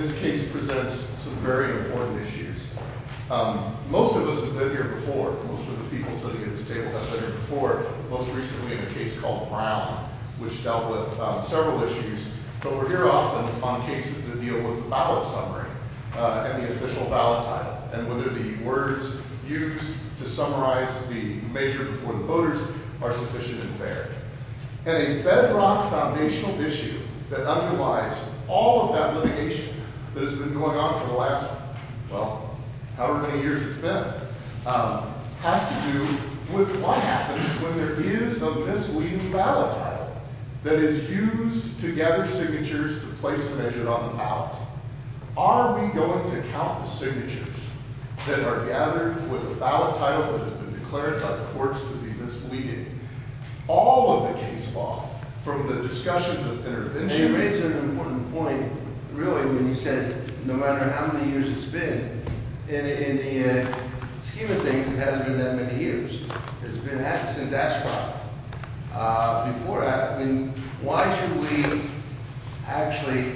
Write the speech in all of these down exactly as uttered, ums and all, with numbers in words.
this case presents some very important issues. Um, most of us have been here before. Most of the people sitting at this table have been here before, most recently in a case called Brown, which dealt with um, several issues. But we're here often on cases that deal with the ballot summary uh, and the official ballot title, and whether the words used to summarize the measure before the voters are sufficient and fair. And a bedrock foundational issue that underlies all of that litigation that has been going on for the last, well, however many years it's been, um, has to do with what happens when there is a misleading ballot title that is used to gather signatures to place a measure on the ballot. Are we going to count the signatures that are gathered with a ballot title that has been declared by the courts to be misleading? All of the case law, from the discussions of intervention. And you raised an important point, really, when you said no matter how many years it's been, in, in the uh, scheme of things, it hasn't been that many years. It's been happening since Ashcroft. Uh, before that, I mean, why should we actually,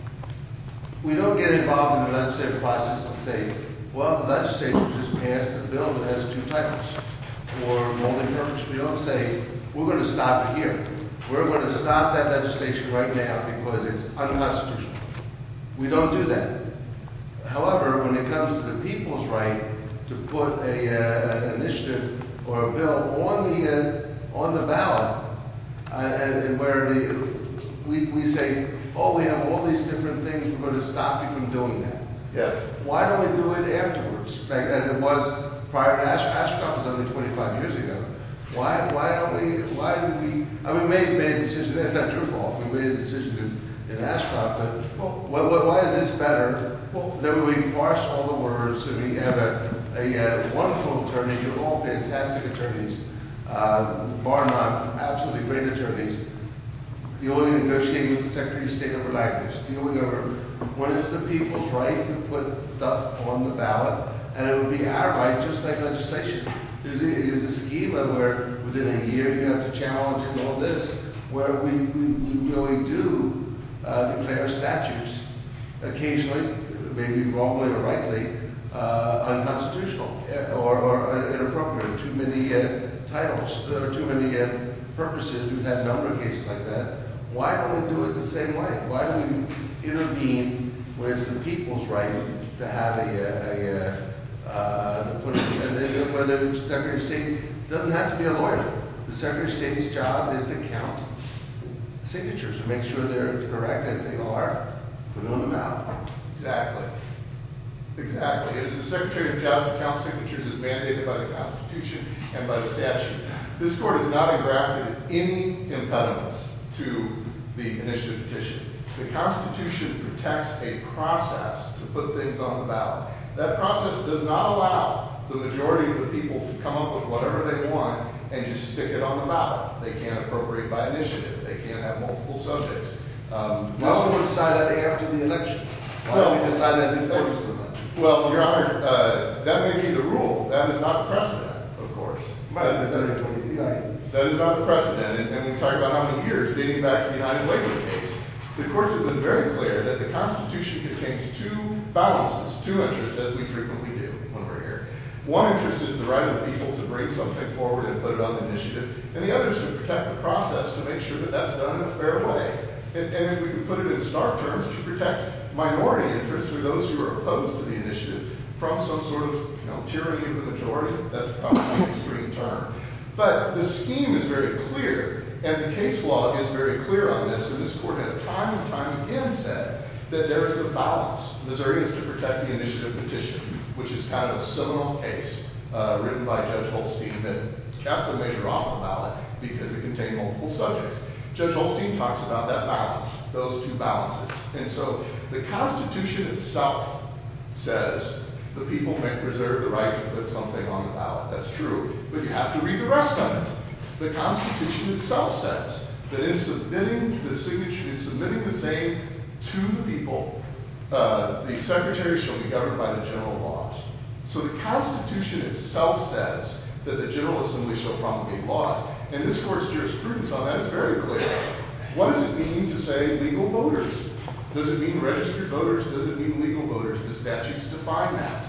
we don't get involved in the legislative process to say, well, the legislature just passed a bill that has two titles or multi-purpose. We don't say, we're going to stop it here. We're going to stop that legislation right now because it's unconstitutional. We don't do that. However, when it comes to the people's right to put a, uh, an initiative or a bill on the uh, on the ballot, uh, and, and where the we, we say, oh, we have all these different things, we're going to stop you from doing that. Yes. Why don't we do it afterwards, like as it was prior to Ash- Ashcroft was only twenty-five years ago? Why why don't we, why did we, I mean, we made, made a decision, that's not your fault, we made a decision in, in Ashcroft, but well, why, why is this better? Well, then we parse all the words, and we have a, a, a wonderful attorney, you're all fantastic attorneys, uh, bar none, absolutely great attorneys, dealing and negotiating with the Secretary of State over language, dealing over when it's the people's right to put stuff on the ballot, and it would be our right, just like legislation. There's a, there's a schema where within a year you have to challenge and all this, where we, we, we really do uh, declare statutes occasionally, maybe wrongly or rightly, uh, unconstitutional or, or inappropriate, too many uh, titles, or too many uh, purposes. We've had a number of cases like that. Why don't we do it the same way? Why do we intervene when it's the people's right to have a, a, a uh, to put it, and then when the Secretary of State doesn't have to be a lawyer. The Secretary of State's job is to count signatures and make sure they're correct, and if they are, put it on the ballot. Exactly. Exactly. It is the Secretary of jobs to count signatures as mandated by the Constitution and by the statute. This court has not engrafted any impediments to the initiative petition. The Constitution protects a process to put things on the ballot. That process does not allow the majority of the people to come up with whatever they want and just stick it on the ballot. They can't appropriate by initiative. They can't have multiple subjects. Um, Why don't we decide that after the election? Why well, don't we decide that before the election? Well, Your Honor, uh, that may be the rule. That is not the precedent, of course. Right, that, that, that, that is not the precedent. And, and we talk about how many years, dating back to the United Labor case. The courts have been very clear that the Constitution contains two balances, two interests, as we frequently do when we're here. One interest is the right of the people to bring something forward and put it on initiative, and the other is to protect the process to make sure that that's done in a fair way. And, and if we could put it in stark terms, to protect minority interests or those who are opposed to the initiative from some sort of you know, tyranny of the majority. That's probably an extreme term. But the scheme is very clear, and the case law is very clear on this, and this court has time and time again said that there is a balance. Missouri is to protect the initiative petition, which is kind of a seminal case uh, written by Judge Holstein that kept a measure off the ballot because it contained multiple subjects. Judge Holstein talks about that balance, those two balances. And so the Constitution itself says the people may reserve the right to put something on the ballot. That's true. But you have to read the rest of it. The Constitution itself says that in submitting the signature, in submitting the same to the people, uh, the Secretary shall be governed by the general laws. So the Constitution itself says that the General Assembly shall promulgate laws. And this court's jurisprudence on that is very clear. What does it mean to say legal voters? Does it mean registered voters? Does it mean legal voters? The statutes define that.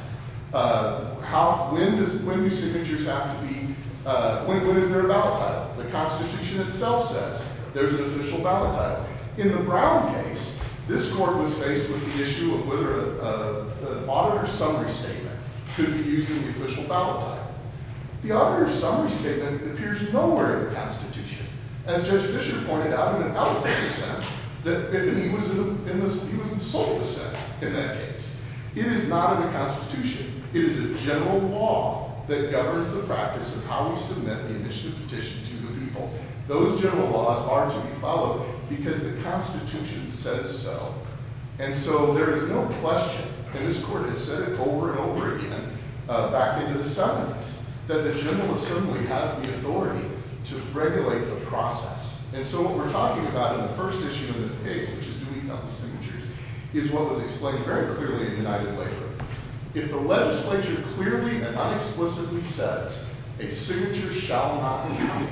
Uh, how, when does, when do signatures have to be, uh, when, when is there a ballot title? The Constitution itself says there's an official ballot title. In the Brown case, this court was faced with the issue of whether a, a, an auditor's summary statement could be used in the official ballot title. The auditor's summary statement appears nowhere in the Constitution. As Judge Fisher pointed out in an eloquent dissent, that and he was in, the, in this, he was in sole dissent in that case. It is not in the Constitution. It is a general law that governs the practice of how we submit the initiative petition to the people. Those general laws are to be followed because the Constitution says so. And so there is no question, and this court has said it over and over again uh, back into the seventies, that the General Assembly has the authority to regulate the process. And so what we're talking about in the first issue in this case, which is do we count the signatures, is what was explained very clearly in United Labor. If the legislature clearly and unexplicitly says a signature shall not count,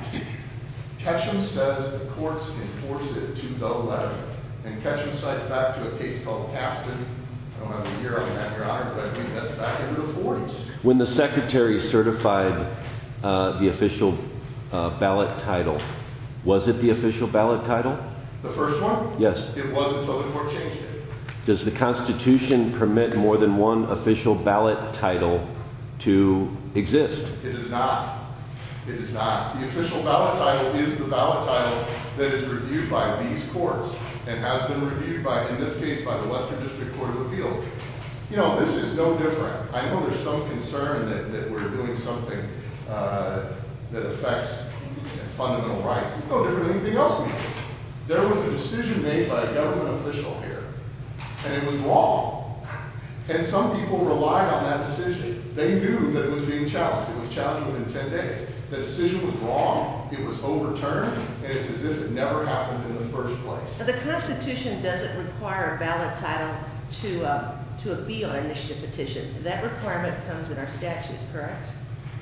Ketchum says the courts enforce it to the letter. And Ketchum cites back to a case called Caston. I don't have the year on that, Your Honor, but I believe that's back into the forties. When the Secretary certified uh, the official uh, ballot title, was it the official ballot title? The first one? Yes. It was until the court changed it. Does the Constitution permit more than one official ballot title to exist? It does not. It is not. The official ballot title is the ballot title that is reviewed by these courts and has been reviewed by, in this case, by the Western District Court of Appeals. You know, this is no different. I know there's some concern that, that we're doing something uh, that affects fundamental rights. It's no different than anything else we do. There was a decision made by a government official here, and it was wrong. And some people relied on that decision. They knew that it was being challenged. It was challenged within ten days. The decision was wrong, it was overturned, and it's as if it never happened in the first place. But the Constitution doesn't require a ballot title to, uh, to be on an initiative petition. That requirement comes in our statutes, correct?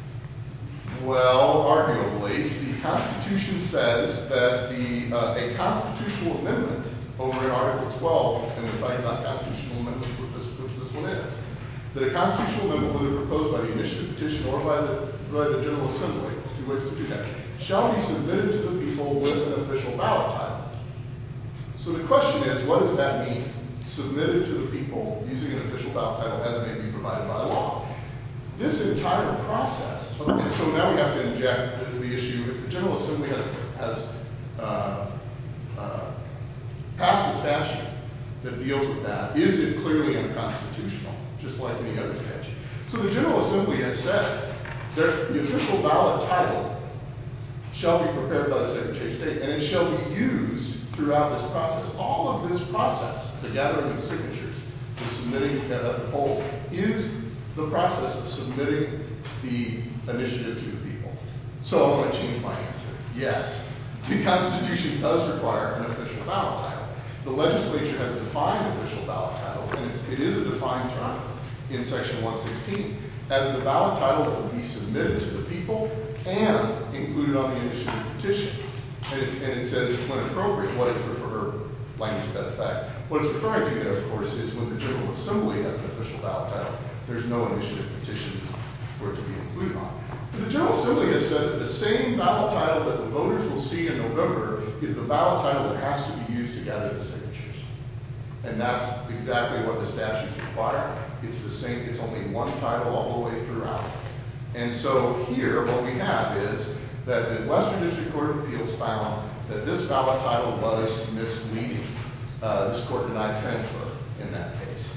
Well, arguably, the Constitution says that the uh, a constitutional amendment over in Article twelve, and we're talking about constitutional amendments, which this, which this one is, that a constitutional amendment, whether proposed by the initiative petition or by the, by the General Assembly, two ways to do that, shall be submitted to the people with an official ballot title. So the question is, what does that mean? Submitted to the people using an official ballot title as may be provided by law. This entire process, and so now we have to inject the, the issue, if the General Assembly has, has uh, uh, passed a statute that deals with that, is it clearly unconstitutional, just like any other statute? So the General Assembly has said that the official ballot title shall be prepared by the Secretary of State, and it shall be used throughout this process. All of this process, the gathering of signatures, the submitting at the polls, is the process of submitting the initiative to the people. So I'm going to change my answer. Yes, the Constitution does require an official ballot title. The legislature has defined official ballot title, and it's, it is a defined term in Section one sixteen as the ballot title that will be submitted to the people and included on the initiative petition. And, it's, and it says, when appropriate, what it's referred, language to that effect. What it's referring to there, of course, is when the General Assembly has an official ballot title, there's no initiative petition for it to be included on. But the General Assembly has said that the same ballot title that the voters will see in November is the ballot title that has to be used to gather the signatures. And that's exactly what the statutes require. It's the same, it's only one title all the way throughout. And so here, what we have is that the Western District Court of Appeals found that this ballot title was misleading. Uh, this court denied transfer in that case.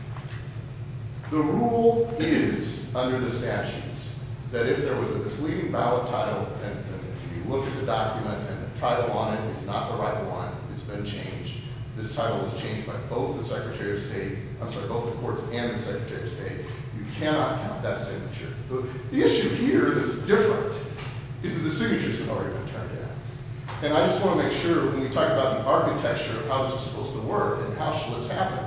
The rule is, under the statutes, that if there was a misleading ballot title and, and you look at the document and the title on it is not the right one, it's been changed. This title was changed by both the Secretary of State, I'm sorry, both the courts and the Secretary of State. You cannot count that signature. The, the issue here that's different is that the signatures have already been turned in. And I just want to make sure when we talk about the architecture of how this is supposed to work and how should this happen,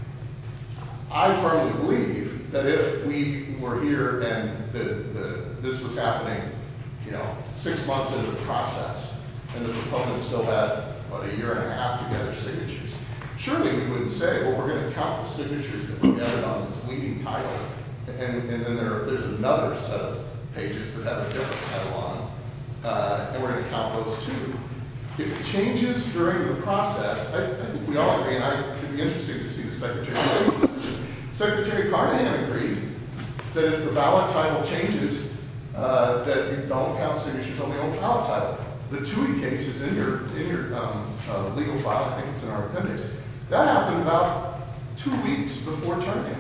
I firmly believe that if we were here and the, the, this was happening, you know, six months into the process and the proponents still had, what, a year and a half to gather signatures, surely we wouldn't say, well, we're going to count the signatures that we added on this leading title, and, and then there, there's another set of pages that have a different title on them, uh, and we're going to count those too. If it changes during the process, I, I think we all agree, and I, it'd be interesting to see the Secretary of State's position. Secretary Carnahan agreed that if the ballot title changes, uh, that you don't count signatures on the old ballot title. The Toohey case is in your in your um, uh, legal file. I think it's in our appendix. That happened about two weeks before turn-in.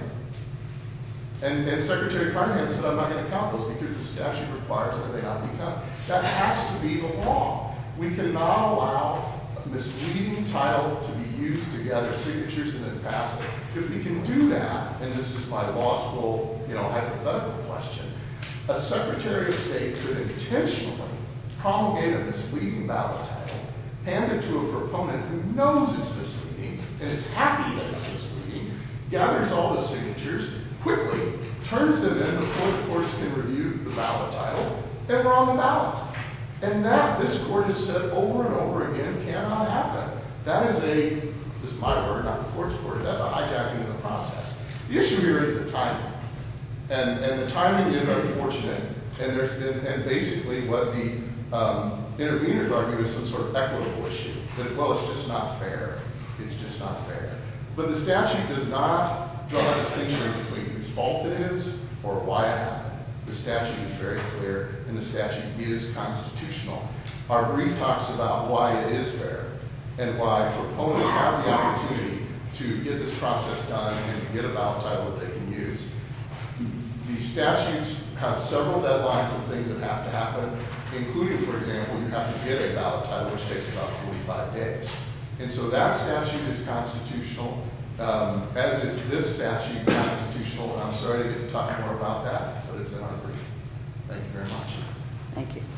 And, and Secretary Carnahan said, I'm not going to count those because the statute requires that they not be counted. That has to be the law. We cannot allow a misleading title to be used to gather signatures and then pass it. If we can do that, and this is my law school, you know, hypothetical question, a Secretary of State could intentionally promulgate a misleading ballot title, hand it to a proponent who knows it's misleading and is happy that it's misleading, gathers all the signatures, quickly turns them in before the courts can review the ballot title, and we're on the ballot. And that, this court has said over and over again, cannot happen. That is a, this is my word, not the court's word, that's a hijacking of the process. The issue here is the timing. And, and the timing is unfortunate, and there's and, and basically what the um, interveners argue is some sort of equitable issue. That, well, it's just not fair. It's just not fair. But the statute does not draw a distinction between whose fault it is or why it happened. The statute is very clear, and the statute is constitutional. Our brief talks about why it is fair and why proponents have the opportunity to get this process done and to get a ballot title that they can use. The statutes have several deadlines of things that have to happen, including, for example, you have to get a ballot title, which takes about forty-five days. And so that statute is constitutional, um, as is this statute constitutional, and I'm sorry to get to talk more about that, but it's in our brief. Thank you very much. Thank you.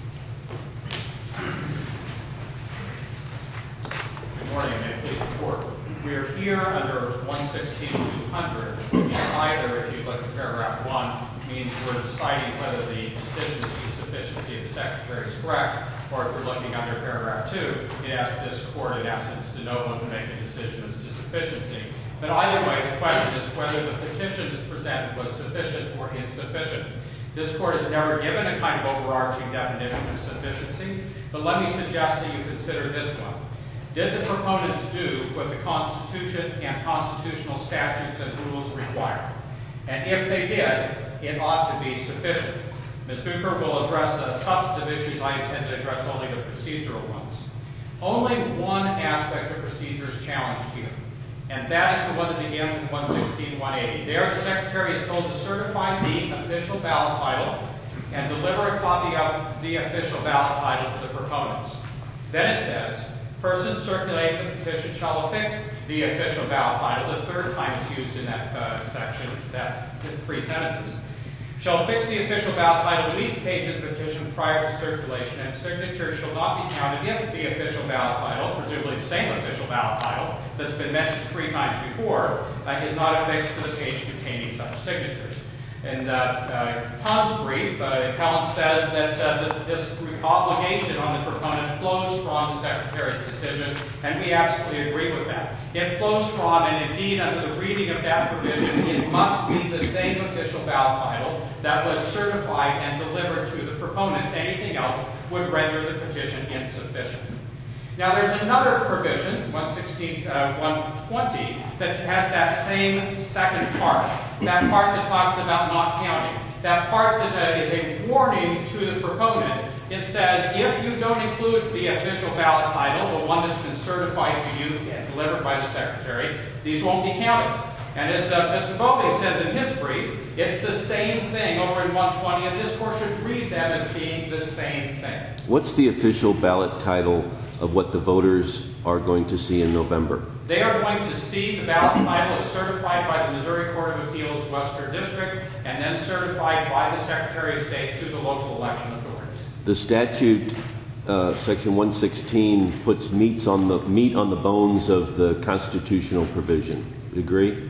Good morning, and may it please the court. We are here under one sixteen two hundred, which either, if you look at paragraph one, means we're deciding whether the decision as to the sufficiency of the secretary is correct, or if we're looking under paragraph two, it asks this court, in essence, de novo to make a decision as to sufficiency. But either way, the question is whether the petition as presented was sufficient or insufficient. This court has never given a kind of overarching definition of sufficiency, but let me suggest that you consider this one. Did the proponents do what the Constitution and constitutional statutes and rules require? And if they did, it ought to be sufficient. Miz Bucher will address uh, substantive issues. I intend to address only the procedural ones. Only one aspect of procedure is challenged here, and that is the one that begins in one sixteen one eighty. There, the Secretary is told to certify the official ballot title and deliver a copy of the official ballot title to the proponents. Then it says, persons circulating the petition shall affix the official ballot title, the third time it's used in that uh, section, that three sentences, shall affix the official ballot title to each page of the petition prior to circulation, and signature shall not be counted if the official ballot title, presumably the same official ballot title that's been mentioned three times before, uh, is not affixed to the page containing such signatures. In uh, uh, Tom's brief, uh, the appellant says that uh, this, this obligation on the proponent flows from the Secretary's decision, and we absolutely agree with that. It flows from, and indeed under the reading of that provision, it must be the same official ballot title that was certified and delivered to the proponents. Anything else would render the petition insufficient. Now there's another provision, one sixteen, uh, one twenty, that has that same second part. That part that talks about not counting. That part that uh, is a warning to the proponent. It says, if you don't include the official ballot title, the one that's been certified to you and delivered by the Secretary, these won't be counted. And as uh, Mister Bobing says in his brief, it's the same thing over in one twenty, and this court should read them as being the same thing. What's the official ballot title of what the voters are going to see in November? They are going to see the ballot title as certified by the Missouri Court of Appeals Western District and then certified by the Secretary of State to the local election authorities. The statute, uh, section one sixteen, puts meats on the meat on the bones of the constitutional provision. Agree?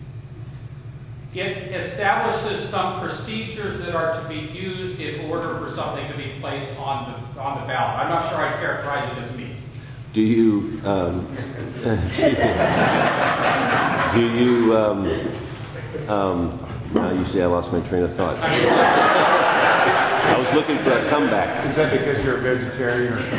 It establishes some procedures that are to be used in order for something to be placed on the on the ballot. I'm not sure I'd characterize it as meat. do you, um, do you, do you um, um, now you see I lost my train of thought. I was looking for a comeback. Is that because you're a vegetarian or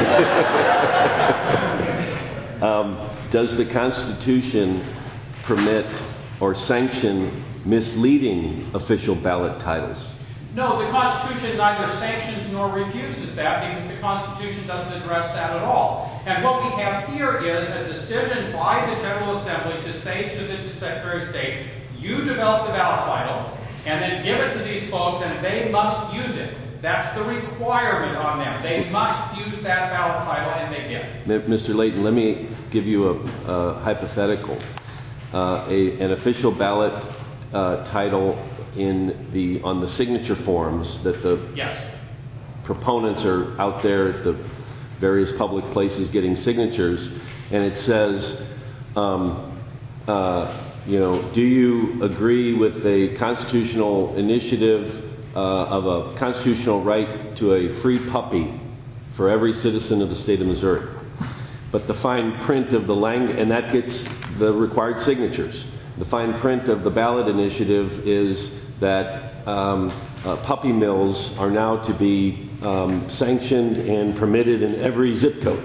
something? um, does the Constitution permit or sanction misleading official ballot titles? No, the Constitution neither sanctions nor refuses that, because the Constitution doesn't address that at all. And what we have here is a decision by the General Assembly to say to the Secretary of State, you develop the ballot title, and then give it to these folks, and they must use it. That's the requirement on them. They must use that ballot title, and they get it. Mister Layton, let me give you a, a hypothetical. Uh, a, an official ballot uh, title in the on the signature forms that the yes. proponents are out there at the various public places getting signatures, and it says, um, uh, you know, do you agree with a constitutional initiative uh, of a constitutional right to a free puppy for every citizen of the state of Missouri? But the fine print of the language, and that gets the required signatures. The fine print of the ballot initiative is that um, uh, puppy mills are now to be um, sanctioned and permitted in every zip code.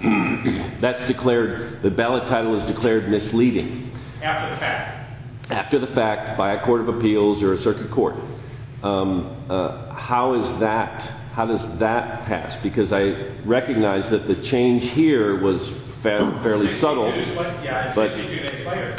That's declared, the ballot title is declared misleading. After the fact. After the fact by a court of appeals or a circuit court. Um, uh, how is that, how does that pass? Because I recognize that the change here was fa- fairly subtle. Yeah, but sixty-two days later.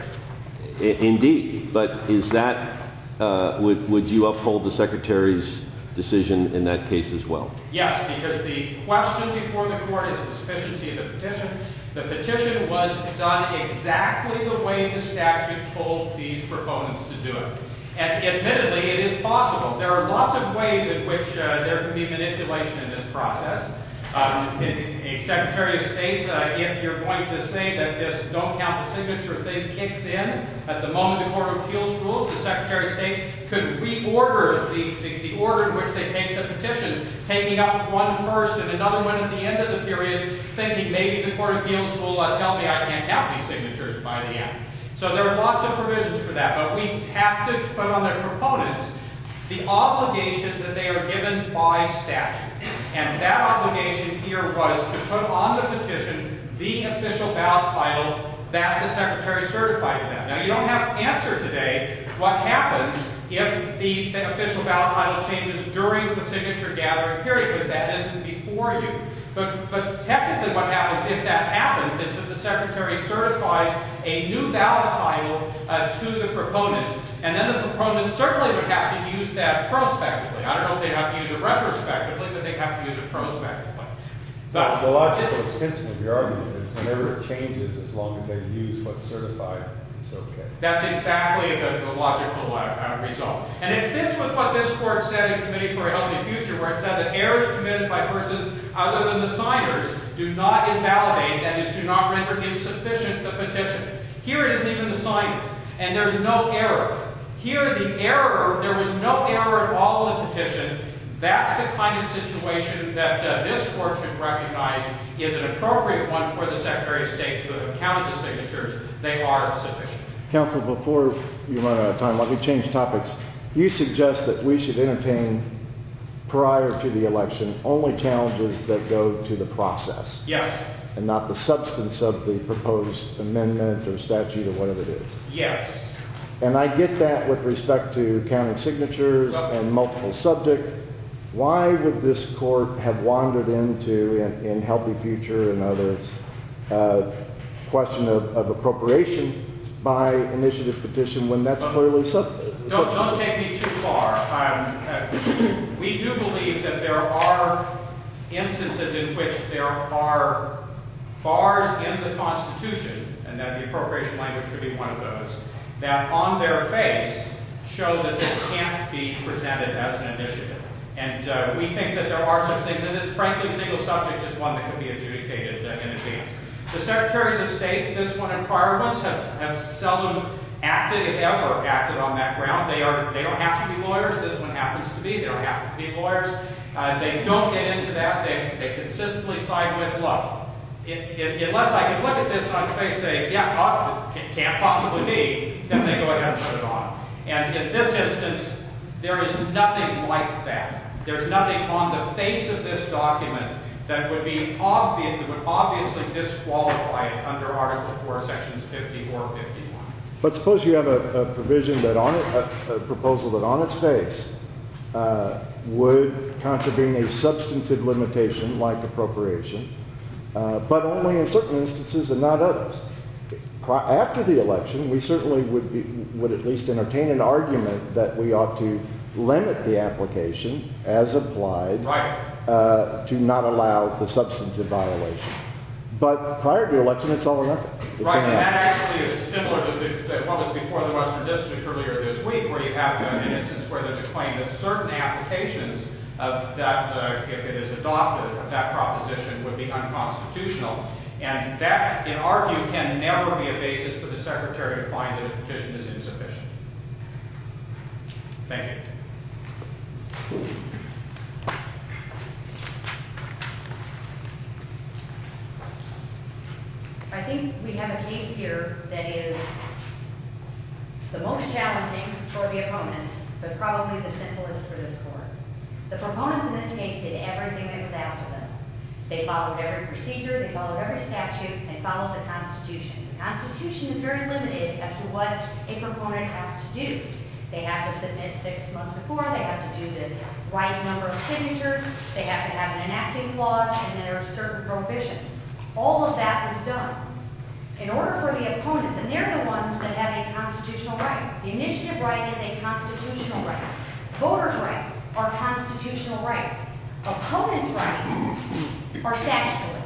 I- indeed, but is that, uh, would, would you uphold the Secretary's decision in that case as well? Yes, because the question before the court is the sufficiency of the petition. The petition was done exactly the way the statute told these proponents to do it. And admittedly, it is possible. There are lots of ways in which uh, there can be manipulation in this process. Um, a Secretary of State, uh, if you're going to say that this don't count the signature thing kicks in, at the moment the Court of Appeals rules, the Secretary of State could reorder the, the, the order in which they take the petitions, taking up one first and another one at the end of the period, thinking maybe the Court of Appeals will uh, tell me I can't count these signatures by the end. So there are lots of provisions for that, but we have to put on their proponents the obligation that they are given by statute. And that obligation here was to put on the petition the official ballot title that the Secretary certified to them. Now, you don't have to answer today what happens if the, the official ballot title changes during the signature gathering period, because that isn't before you. But, but technically what happens if that happens is that the Secretary certifies a new ballot title uh, to the proponents, and then the proponents certainly would have to use that prospectively. I don't know if they'd have to use it retrospectively, but they'd have to use it prospectively. But the logical extension of your argument is whenever it changes, as long as they use what's certified, it's okay. That's exactly the, the logical uh, uh, result. And it fits with what this court said in Committee for a Healthy Future, where it said that errors committed by persons other than the signers do not invalidate, that is, do not render insufficient the petition. Here it isn't even the signers, and there's no error. Here the error, there was no error at all in the petition. That's the kind of situation that uh, this court should recognize is an appropriate one for the Secretary of State to have counted the signatures. They are sufficient. Counsel, before you run out of time, let me change topics. You suggest that we should entertain, prior to the election, only challenges that go to the process. Yes. And not the substance of the proposed amendment or statute or whatever it is. Yes. And I get that with respect to counting signatures well, and multiple subject. Why would this court have wandered into, in, in Healthy Future and others, uh, question of, of appropriation by initiative petition when that's clearly sub? Don't, don't take me too far. Um, uh, we do believe that there are instances in which there are bars in the Constitution, and that the appropriation language could be one of those, that on their face show that this can't be presented as an initiative. And uh, we think that there are such things, and it's frankly single subject is one that could be adjudicated uh, in advance. The Secretaries of State, this one and prior ones, have, have seldom acted, if ever, acted on that ground. They are they don't have to be lawyers. This one happens to be. They don't have to be lawyers. Uh, they don't get into that. They, they consistently side with, look, it, it, unless I can look at this on its face and say, yeah, uh, it can't possibly be, then they go ahead and put it on. And in this instance, there is nothing like that. There's nothing on the face of this document that would be obvious, that would obviously disqualify it under Article four, Sections fifty or fifty-one. But suppose you have a, a provision that on it, a, a proposal that on its face uh, would contravene a substantive limitation like appropriation, uh, but only in certain instances and not others. After the election, we certainly would be, would at least entertain an argument that we ought to limit the application as applied Right. uh, to not allow the substantive violation. But prior to the election, it's all or nothing. It's Right, and that interactive. actually is similar to, the, to what was before the Western District earlier this week, where you have uh, an instance where there's a claim that certain applications of that, uh, if it is adopted, of that proposition would be unconstitutional. And that, in our view, can never be a basis for the Secretary to find that a petition is insufficient. Thank you. I think we have a case here that is the most challenging for the opponents, but probably the simplest for this court. The proponents in this case did everything that was asked of them. They followed every procedure, they followed every statute, and followed the Constitution. The Constitution is very limited as to what a proponent has to do. They have to submit six months before, they have to do the right number of signatures, they have to have an enacting clause, and there are certain prohibitions. All of that was done. In order for the opponents, and they're the ones that have a constitutional right. The initiative right is a constitutional right. Voters' rights are constitutional rights. Opponents' rights are statutory.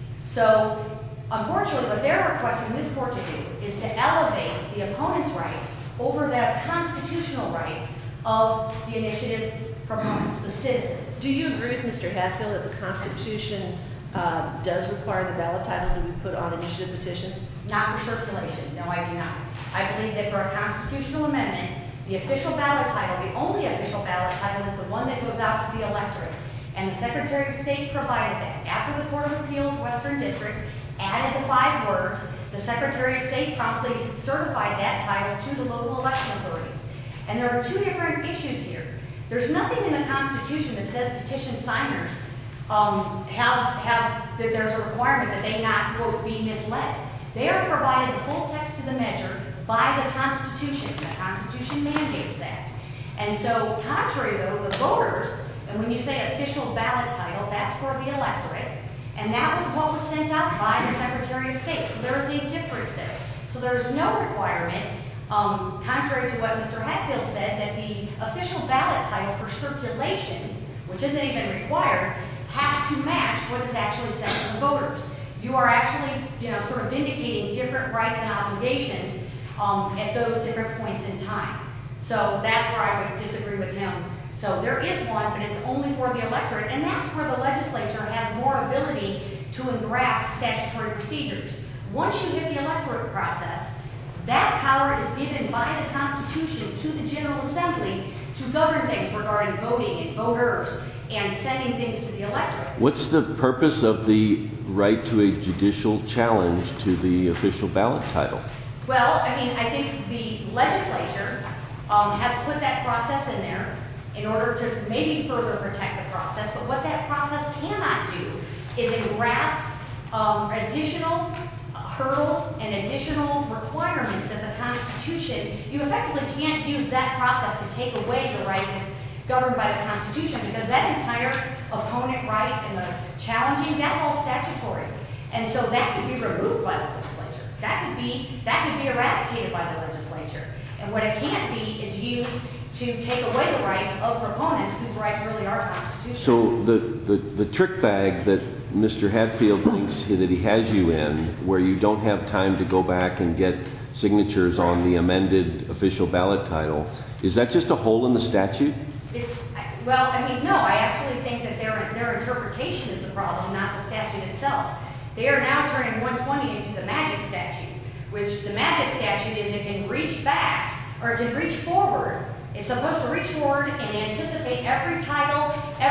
So, unfortunately, what they're requesting this court to do is to elevate the opponents' rights over the constitutional rights of the initiative proponents, the citizens. Do you agree with Mister Hatfield that the Constitution uh, does require the ballot title to be put on initiative petition? Not for circulation. No, I do not. I believe that for a constitutional amendment, the official ballot title, the only official ballot title, is the one that goes out to the electorate. And the Secretary of State provided that. After the Court of Appeals Western District added the five words, the Secretary of State promptly certified that title to the local election authorities. And there are two different issues here. There's nothing in the Constitution that says petition signers um, have, have that there's a requirement that they not, quote, be misled. They are provided the full text of the measure by the Constitution. The Constitution mandates that. And so, contrary, though, the voters, and when you say official ballot title, that's for the electorate, and that was what was sent out by the Secretary of State. So there is a difference there. So there is no requirement, um, contrary to what Mister Hatfield said, that the official ballot title for circulation, which isn't even required, has to match what is actually sent to the voters. You are actually, you know, sort of vindicating different rights and obligations um, at those different points in time. So that's where I would disagree with him. So there is one, but it's only for the electorate, and that's where the legislature has more ability to engraft statutory procedures. Once you hit the electorate process, that power is given by the Constitution to the General Assembly to govern things regarding voting and voters and sending things to the electorate. What's the purpose of the right to a judicial challenge to the official ballot title? Well, I mean, I think the legislature um, has put that process in there in order to maybe further protect the process, but what that process cannot do is engraft um, additional hurdles and additional requirements that the Constitution, you effectively can't use that process to take away the right that's governed by the Constitution, because that entire opponent right and the challenging, that's all statutory. And so that could be removed by the legislature. That could be, that could be eradicated by the legislature. And what it can't be is used to take away the rights of proponents whose rights really are constitutional. So the, the, the trick bag that Mister Hatfield thinks that he has you in, where you don't have time to go back and get signatures on the amended official ballot title, is that just a hole in the statute? It's, well, I mean, no, I actually think that their, their interpretation is the problem, not the statute itself. They are now turning one twenty into the magic statute, which the magic statute is it can reach back, or it can reach forward. It's supposed to reach forward and anticipate every title, every possible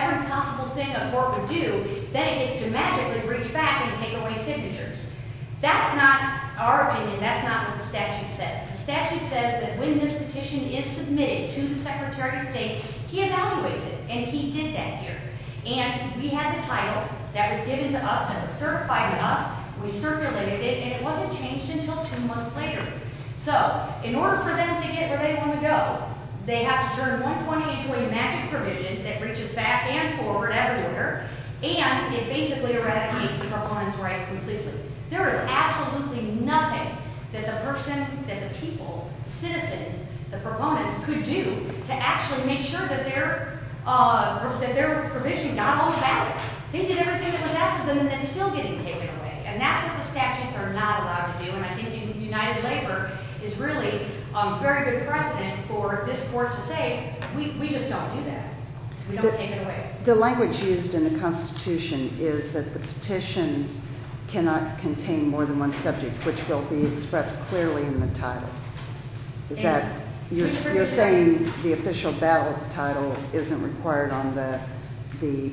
possible thing a court would do, then it gets to magically reach back and take away signatures. That's not our opinion. That's not what the statute says. The statute says that when this petition is submitted to the Secretary of State, he evaluates it, and he did that here. And we had the title that was given to us, that was certified to us. We circulated it, and it wasn't changed until two months later. So, in order for them to get where they want to go, they have to turn one twenty into a magic provision that reaches back and forward everywhere, and it basically eradicates the proponent's rights completely. There is absolutely nothing that the person, that the people, the citizens, the proponents could do to actually make sure that their uh, that their provision got on the ballot. They did everything that was asked of them, and it's still getting taken away. And that's what the statutes are not allowed to do. And I think United Labor is really um, very good precedent for this court to say, we, we just don't do that. We don't the, take it away. The language used in the Constitution is that the petitions cannot contain more than one subject, which will be expressed clearly in the title. Is and that, you're, you're saying the official ballot title isn't required on the, the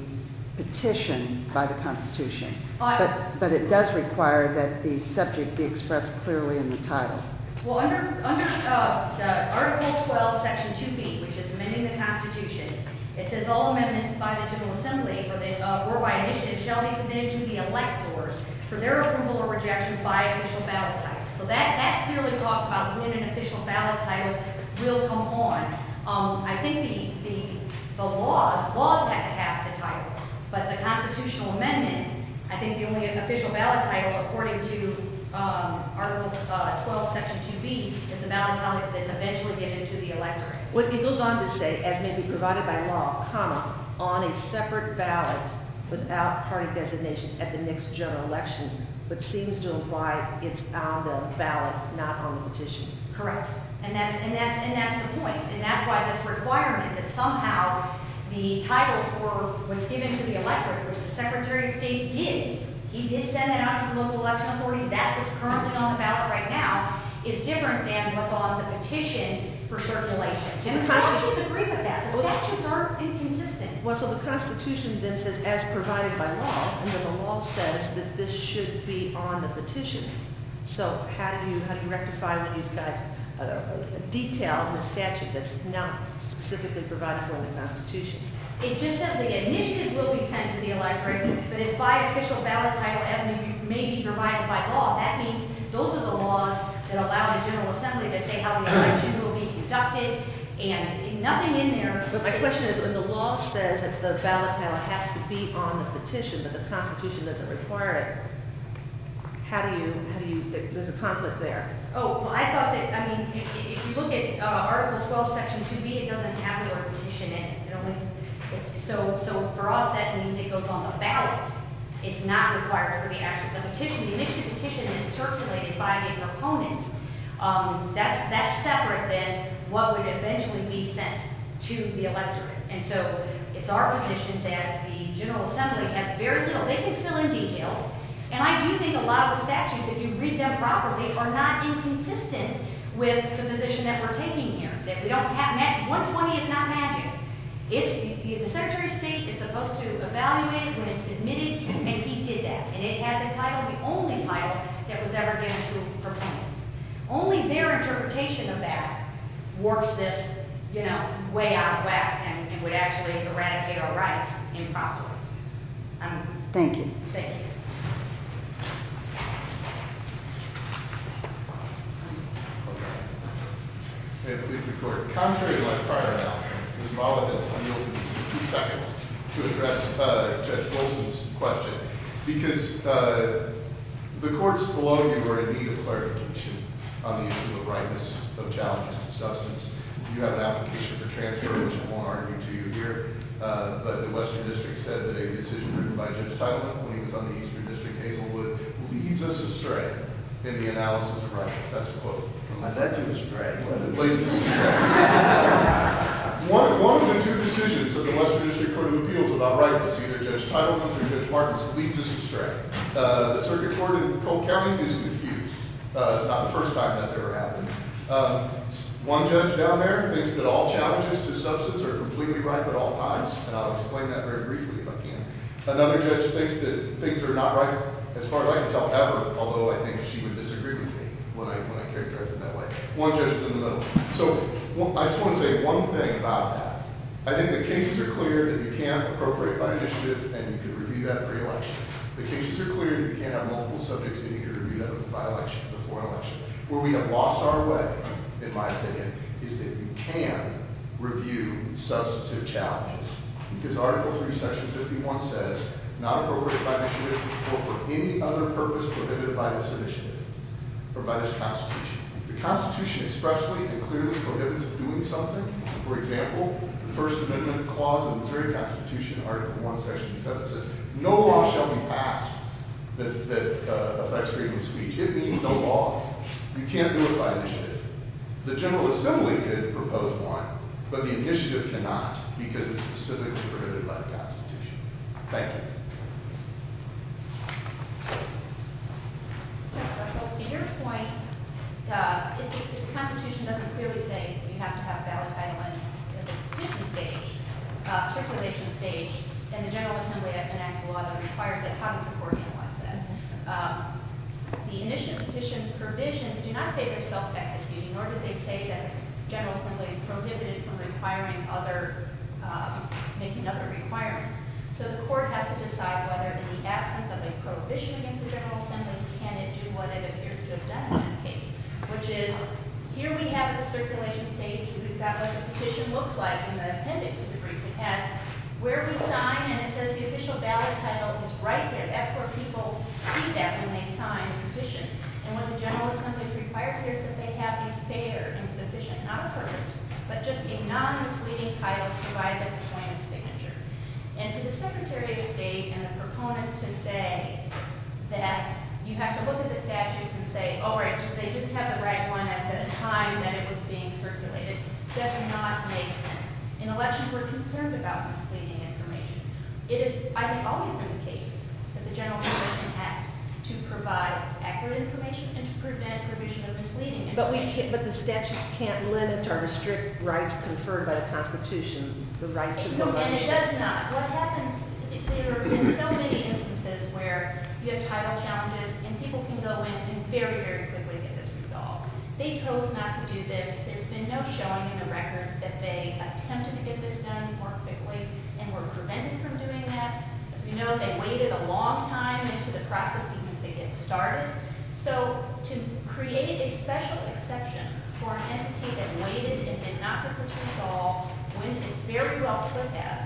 petition by the Constitution, uh, but, but it does require that the subject be expressed clearly in the title. Well, under, under uh, the Article twelve, Section two B, which is amending the Constitution, it says all amendments by the General Assembly or, the, uh, or by initiative shall be submitted to the electors for their approval or rejection by official ballot title. So that, that clearly talks about when an official ballot title will come on. Um, I think the, the, the laws, laws have to have the title, but the constitutional amendment, I think the only official ballot title, according to um, Article uh, twelve, Section two B, is the ballot title that's eventually given to the electorate. Well, it goes on to say, as may be provided by law, comma, on a separate ballot without party designation at the next general election, but seems to imply it's on the ballot, not on the petition. Correct. And that's and that's and that's the point. And that's why this requirement that somehow the title for what's given to the electorate, which the Secretary of State did, he did send that out to the local election authorities. That's what's currently on the ballot right now, is different than what's on the petition for circulation. And the statutes agree with that. The statutes aren't inconsistent. Well, so the Constitution then says, as provided by law, and then the law says that this should be on the petition. So how do you how do you rectify when you've got a, a, a detail in the statute that's not specifically provided for in the Constitution? It just says the initiative will be sent to the electorate, but it's by official ballot title as may be, may be provided by law. That means those are the laws that allow the General Assembly to say how the election will be conducted, and nothing in there. But my question is, when the law says that the ballot title has to be on the petition, but the Constitution doesn't require it, how do you, how do you, there's a conflict there. Oh, well, I thought that, I mean, if, if you look at uh, Article twelve, Section two B, it doesn't have the word petition in it. It only, it, so, so for us, that means it goes on the ballot. It's not required for the actual, the petition. The initiative petition is circulated by the proponents. Um, that's, that's separate than what would eventually be sent to the electorate. And so it's our position that the General Assembly has very little. They can fill in details. And I do think a lot of the statutes, if you read them properly, are not inconsistent with the position that we're taking here. That we don't have, one twenty is not magic. It's, the, the Secretary of State is supposed to evaluate it when it's submitted, and he did that. And it had the title, the only title that was ever given to proponents. Only their interpretation of that warps this, you know, way out of whack and, and would actually eradicate our rights improperly. Um, Thank you. Thank you. May it please the Court. Contrary to my prior announcement, Miz Mala has yielded me sixty seconds to address uh, Judge Wilson's question, because uh, the courts below you are in need of clarification on the issue of rightness of challenges to substance. You have an application for transfer, which I won't argue to you here, uh, but the Western District said that a decision written by Judge Titleman when he was on the Eastern District, Hazelwood, leads us astray in the analysis of rightness. That's a quote. I led you astray. It leads us astray. one, one of the two decisions of the Western District Court of Appeals about rightness, either Judge Titleman's or Judge Martin's, leads us astray. Uh, the Circuit Court in Cole County is confused. Uh, not the first time that's ever happened. Um, One judge down there thinks that all challenges to substance are completely ripe at all times, and I'll explain that very briefly if I can. Another judge thinks that things are not ripe, as far as I can tell, ever, although I think she would disagree with me when I, when I characterize it that way. One judge is in the middle. So well, I just want to say one thing about that. I think the cases are clear that you can't appropriate by initiative, and you can review that pre-election. The cases are clear that you can't have multiple subjects, and you can review that by election, before election. Where we have lost our way, in my opinion, is that you can review substantive challenges. Because Article three, Section fifty-one says, not appropriate by initiative or for any other purpose prohibited by this initiative or by this Constitution. The Constitution expressly and clearly prohibits doing something. For example, the First Amendment clause of the Missouri Constitution, Article one, Section seven, says, no law shall be passed that, that uh, affects freedom of speech. It means no law. You can't do it by initiative. The General Assembly could propose one, but the initiative cannot because it's specifically prohibited by the Constitution. Thank you. So to your point, uh, if, the, if the Constitution doesn't clearly say you have to have a ballot title in at the petition stage, uh, circulation stage, and the General Assembly enacts a law that requires it, how does the court analyze that? Um, the initiative petition provisions do not say they're self-executing, nor do they say that the General Assembly is prohibited from requiring other, um, making other requirements. So the court has to decide whether, in the absence of a prohibition against the General Assembly, can it do what it appears to have done in this case, which is, here we have at the circulation stage, we've got what the petition looks like in the appendix to the brief. It has where we sign, and it says the official ballot title is right there. That's where people see that when they sign a petition. And what the General Assembly is required here is that they have a fair and sufficient, not a perfect, but just a non-misleading title provided at the point of signature. And for the Secretary of State and the proponents to say that you have to look at the statutes and say, oh, right, they just have the right one at the time that it was being circulated, does not make sense. In elections, we're concerned about misleading information. It is, I think, always been the case that the General Assembly can act to provide accurate information and to prevent provision of misleading information. But we can't, but the statutes can't limit or restrict rights conferred by the Constitution, the right to vote. And it does not. What happens, there have been so many instances where you have title challenges and people can go in and very, very quickly get this resolved. They chose not to do this. There's been no showing in the record that they attempted to get this done more quickly and were prevented from doing that. As we know, they waited a long time into the process even to get started. So to create a special exception for an entity that waited and did not get this resolved when it very well could have,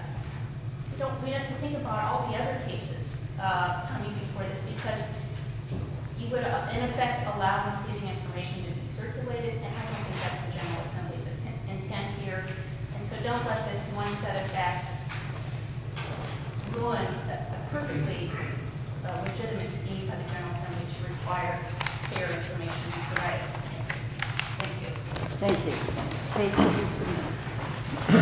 we don't we have to think about all the other cases uh, coming before this, because you would, uh, in effect, allow misleading information to be circulated, and I don't think that's the General Assembly's intent, intent here. And so don't let this one set of facts ruin a, a perfectly uh, legitimate scheme by the General Assembly to require fair information provided. Thank you. Thank you. Case will be submitted.